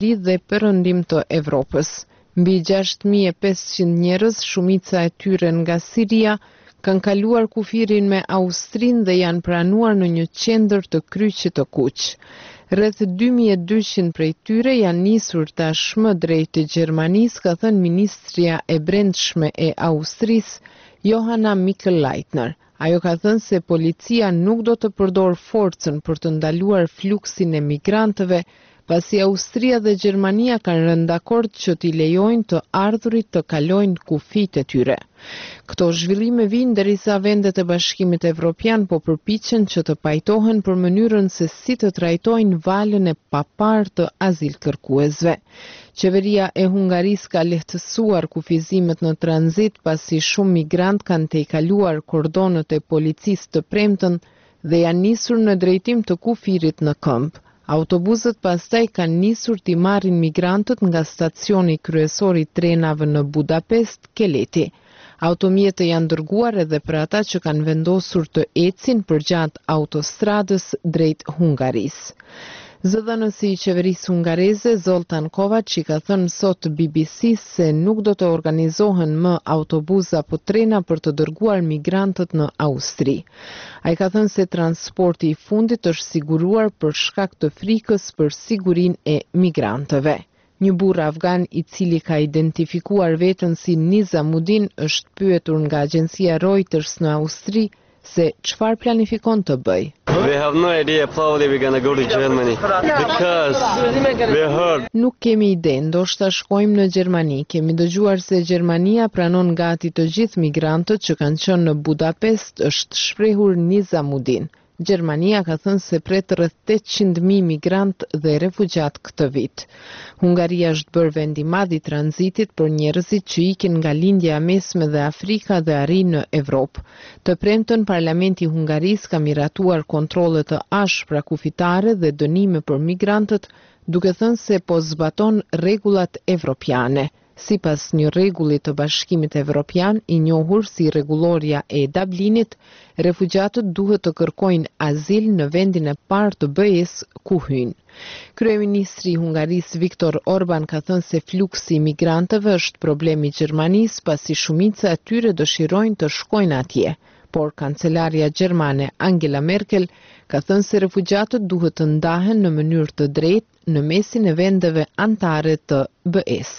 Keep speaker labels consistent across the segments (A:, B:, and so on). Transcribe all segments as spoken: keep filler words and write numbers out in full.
A: dhe perëndim të Evropës. Mbi gjashtë mijë e pesëqind njerëz, shumica e tyre nga Siria, kanë kaluar kufirin me Austrinë dhe janë pranuar në një qendër të kryqit të kuq. Rreth dy mijë e dyqind prej tyre janë nisur tashmë drejt Gjermanisë, ka thënë Ministria e Brendshme e Austrisë, Johanna Mikl-Leitner. Ajo ka thënë se policia nuk do të përdor forcën për të ndaluar fluksin e migrantëve, pasi Austria dhe Gjermania kanë rënë dakord që t'i lejojnë të ardhurit të kalojnë kufijtë e tyre. Këto zhvillime vijnë derisa vendet e Bashkimit Evropian po përpiqen që të pajtohen për mënyrën se si të trajtojnë valën e paparë të azilkërkuesve. Qeveria e Hungarisë ka lehtësuar kufizimet në tranzit pasi shumë migrant kanë tejkaluar kordonët e policisë të premtën dhe janë nisur në drejtim të kufirit në këmbë. Autobusët pastaj kanë nisur t'i marrin migrantët nga stacioni kryesor i trenave në Budapest, Keleti. Automjete janë dërguar edhe për ata që kanë vendosur të ecin përgjatë autostradës drejt Hungarisë. Zëdhënësi i qeverisë hungareze, Zoltan Kovac, i ka thënë sot B B C se nuk do të organizohen më autobuza apo trena për të dërguar migrantët në Austri. Ai ka thënë se transporti i fundit është siguruar për shkak të frikës për sigurinë e migrantëve. Një burr afgan i cili ka identifikuar veten si Nizamuddin është pyetur nga agjencia Reuters në Austri se çfarë planifikon të bëj.
B: We have no idea probably we're going to go to Germany because we heard.
A: Nuk kemi ide, ndoshta shkojmë në Gjermani. Kemi dëgjuar se Gjermania pranon gati të gjithë migrantët që kanë qenë në Budapest, është shprehur Nizamuddin. Gjermania ka thënë se pret rreth tetëqind mijë migrant dhe refugjat këtë vit. Hungaria është bërë vend i madh i tranzitit për njerëzit që ikin nga lindja e mesme dhe Afrika dhe arrin në Evropë. Të premtën Parlamenti i Hungarisë ka miratuar kontrolle të ashpra kufitare dhe dënime për migrantët, duke thënë se po zbaton rregullat evropiane. Sipas një rregulli të Bashkimit Evropian, i njohur si rregulloria e Dublinit, refugjatët duhet të kërkojnë azil në vendin e parë të B E-s ku hyjnë. Kryeministri i Hungarisë Viktor Orban ka thënë se fluksi i migrantëve është problemi i Gjermanisë, pasi shumica e tyre dëshirojnë të shkojnë atje. Por kancelaria gjermane Angela Merkel ka thënë se refugjatët duhet të ndahen në mënyrë të drejtë në mesin e vendeve anëtare të B E-s.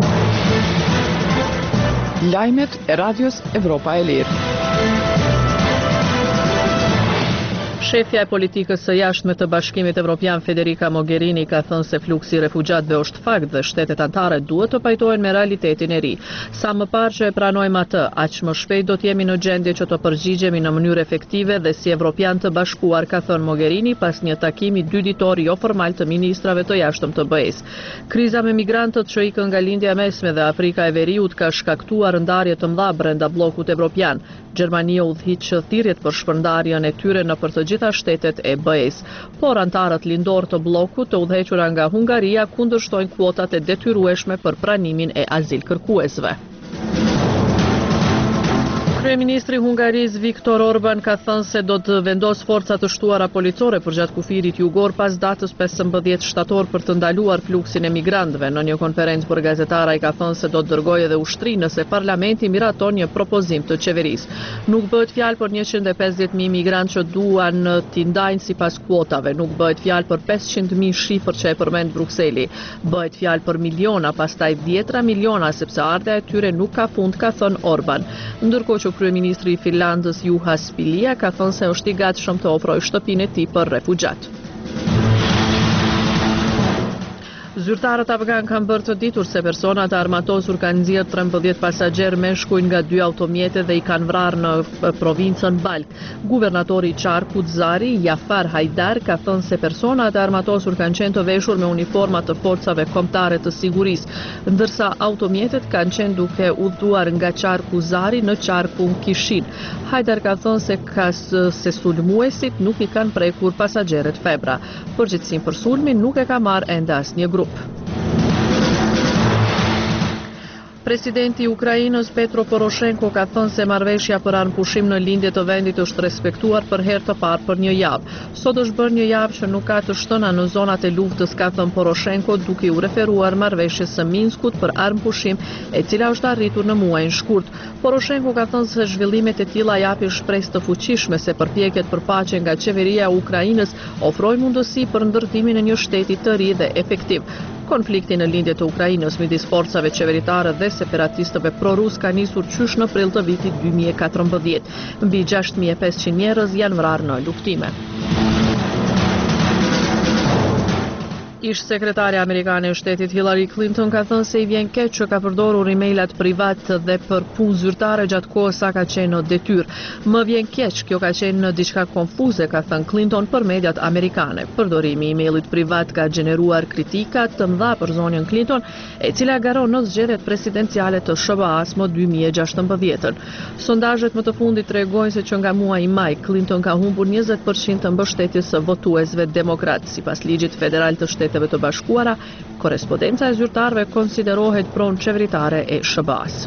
C: Lajmet e Radios Evropa e Lirë.
D: Shefja e politikës së jashtme të Bashkimit Evropian Federica Mogherini ka thënë se fluksi i refugjatëve është fakt dhe shtetet anëtare duhet të pajtohen me realitetin e ri. Sa më parë që e pranojmë atë, aq më shpejt do të jemi në gjendje që të përgjigjemi në mënyrë efektive dhe si evropian të bashkuar, ka thënë Mogherini pas një takimi dy ditor jo formal të ministrave të jashtëm të B E-s. Kriza me migrantët që ikën nga lindja e mesme dhe Afrika e Veriut ka shkaktuar ndarje të mëdha brenda bllokut evropian. Gjermania udhhiq thirrjet për shpërndarjen e tyre në për të gjitha shtetet e B E-s, por antarët lindor të bllokut të udhëhequra nga Hungaria kundërshtojnë kuotat e detyrueshme për pranimin e azilkërkuesve. Kryeministri i Hungarisë Viktor Orban ka thënë se do të vendos forca të shtuara policore përgjatë kufirit jugor pas datës pesëmbëdhjetë shtator për të ndaluar fluksin e migrantëve. Në një konferencë për gazetara ai ka thënë se do të dërgojë edhe ushtri nëse parlamenti miraton një propozim të qeverisë. Nuk bëhet fjalë për njëqind e pesëdhjetë mijë migrantë që duan t'i ndajnë sipas kuotave, nuk bëhet fjalë për pesëqind mijë shifër që e përmend Brukseli. Bëhet fjalë për miliona, pastaj dhjetra miliona sepse ardha e tyre nuk ka fund, ka thënë Orban. Ndërkohë që kryeministri i Finlandës Juha Sipilä ka thënë se është i gatshëm të ofrojë shtëpinë e tij për refugjat. Zyrtarët afgan kanë bërë të ditur se personat armatosur kanë nxjerrë trembëdhjetë pasagerë me shkujnë nga dy automjete dhe i kanë vrarë në provincën Balk. Guvernatori i qarkut Zari, Jafar Hajdar, ka thënë se personat armatosur kanë qenë të veshur me uniforma të forcave kombëtare të sigurisë, ndërsa automjetet kanë qenë duke udhëtuar nga qarku Zari në qarkun Kishin. Hajdar ka thënë se ka se sulmuesit nuk i kanë prekur pasagerët febra. Përgjegjësinë për sulmin nuk e ka marrë ende asnjë grup. Presidenti i Ukrainës Petro Poroshenko ka thënë se marrëveshja për armëpushim në lindje të vendit është respektuar për herë të parë për një javë. Sot është bërë një javë që nuk ka të shtëna në zonat e luftës, ka thënë Poroshenko, duke u referuar marrëveshjes së Minskut për armëpushim, e cila është arritur në muajin shkurt. Poroshenko ka thënë se zhvillimet e tilla japin shpresë të fuqishme se përpjekjet për paqe nga qeveria e Ukrainës ofrojnë mundësi për ndërtimin e një shteti të ri dhe efektiv. Konflikti në lindje të Ukrainës midis forcave qeveritare dhe separatistëve prorus ka nisur qysh në prill të vitit dy mijë e katërmbëdhjetë. Mbi gjashtë mijë e pesëqind njerëz janë vrarë në luftime. Ish sekretarja amerikane e shtetit Hillary Clinton ka thënë se i vjen keq që ka përdorur emailat privat dhe për punë zyrtare gjatë kohës sa ka qenë në detyrë. Më vjen keq, kjo ka qenë në diçka konfuze, ka thënë Clinton për mediat amerikane. Përdorimi i emailit privat ka gjeneruar kritika të mëdha për zonjën Clinton, e cila garon në zgjedhjet presidenciale të S B A-s më dy mijë e gjashtëmbëdhjetë. Sondazhet më të fundit tregojnë se që nga muaji maj Clinton ka humbur njëzet përqind të mbështetjes së votuesve demokrat. Sipas ligjit federal të Shteteve të Bashkuara, korrespondenca e zyrtarëve konsiderohet pronë qeveritare e S B A-s.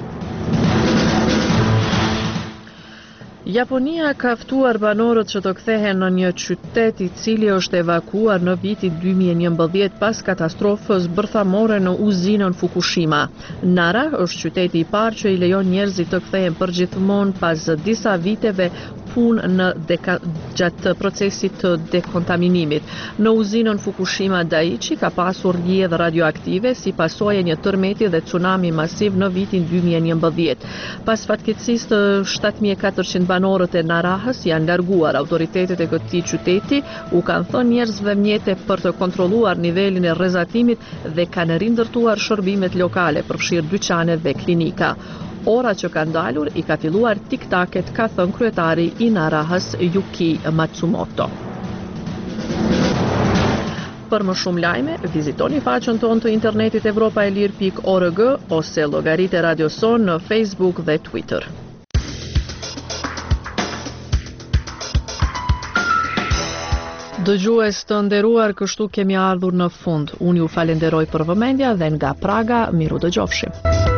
D: Japonia ka ftuar banorët që të kthehen në një qytet i cili është evakuar në vitin dy mijë e njëmbëdhjetë pas katastrofës bërthamore në uzinën Fukushima. Nara është qyteti i parë që i lejon njerëzit të kthehen përgjithmonë pas disa viteve punë në deka, gjatë procesit të dekontaminimit. Në uzinën Fukushima Daiichi ka pasur rrjedhë radioaktive si pasojë një tërmeti dhe tsunami masiv në vitin dy mijë e njëmbëdhjetë. Pas fatkeqësisë të shtatë mijë e katërqind banorët e Narahës janë larguar. Autoritetet e këtij qyteti u kanë thënë njerëzve mjete për të kontrolluar nivelin e rrezatimit dhe kanë rindërtuar shërbimet lokale, përfshirë dyqane dhe klinika. Ora që ka ndalur i ka filluar tiktaket, ka thënë kryetari i Narahës Yuki Matsumoto. Për më shumë lajme, vizitoni faqen tonë të internetit evropaelir pikë org ose llogaritë e Radio Son në Facebook dhe Twitter. Dëgjues të nderuar, kështu kemi ardhur në fund. Unë ju falenderoj për vëmendja dhe nga Praga, miru dëgjofshim.